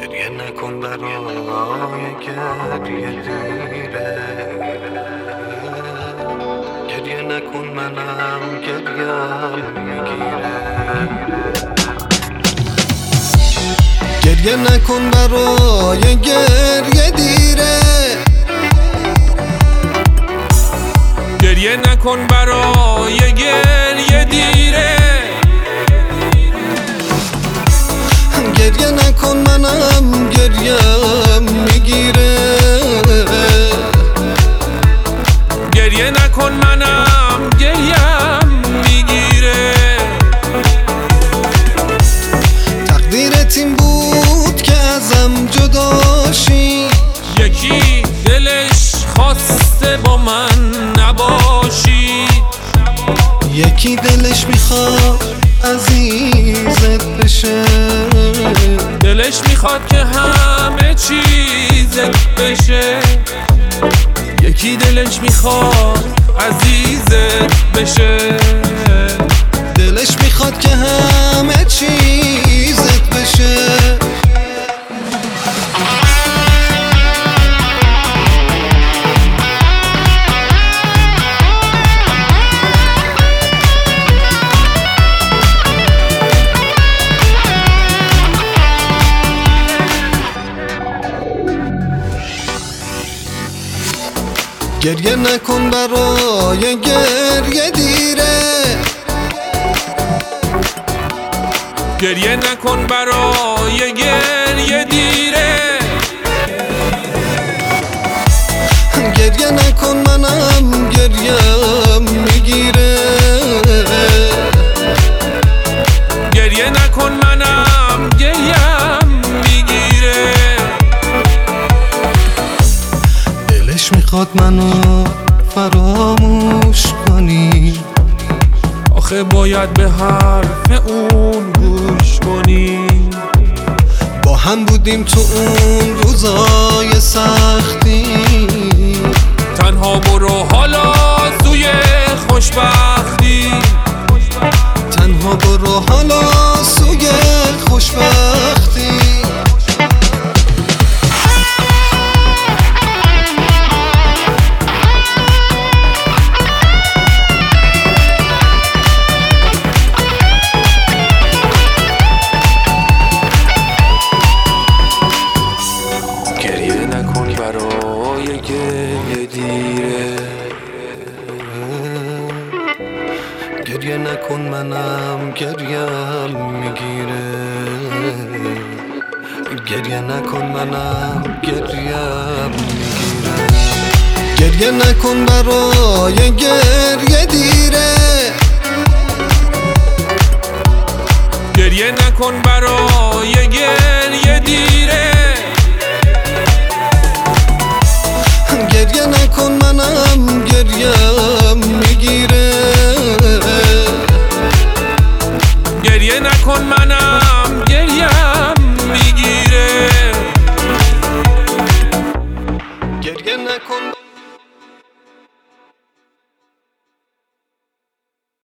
گریه نکن برای گریه دیره، گریه نکن منم گریم میگیره. گریه نکن برای گریه دیره، گریه نکن برای گریه دیره، گریه نکن منم گریم میگیره. گریه نکن منم گریم میگیره. تقدیرت این بود که ازم جداشی، یکی دلش خواسته با من نباشی، یکی دلش میخواد عزیزت بشه، دلش میخواد که همه چیزت بشه، یکی دلش میخواد عزیزت بشه، دلش میخواد که همه چیزت بشه. گریه نکن برای گریه دیره، گریه نکن برای گریه دیره، گریه نکن منم گریم میگیره. گریه نکن منم گریم میگیره. دلش میخواد منو فراموش کنی، آخه باید به حرف اون گوش کنی. با هم بودیم تو اون روزای سختی، تنها برو حالا سوی خوشبختی، تنها برو حالا سوی خوشبختی. گریه نکن برای گریه دیره، گریه نکن منم گریم میگیره. گریه نکن منم گریم میگیره. گریه نکن برای گریه